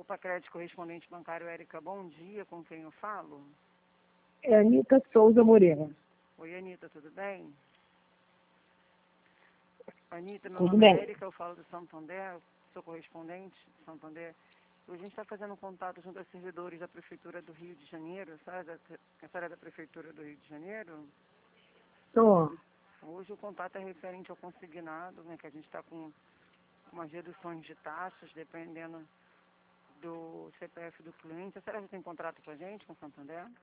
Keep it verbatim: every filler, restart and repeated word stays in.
Pacred, correspondente bancário Érica, bom dia, com quem eu falo? É Anitta Souza Moreira. Oi, Anitta, tudo bem? Anitta, meu Tudo nome é bem. Érica, eu falo do Santander, sou correspondente de Santander. A gente está fazendo um contato junto aos servidores da Prefeitura do Rio de Janeiro, sabe? Da, a senhora é da Prefeitura do Rio de Janeiro? Tô. Hoje o contato é referente ao consignado, né, que a gente está com umas reduções de taxas, dependendo do C P F do cliente. A senhora já tem contrato com a gente, com o Santander?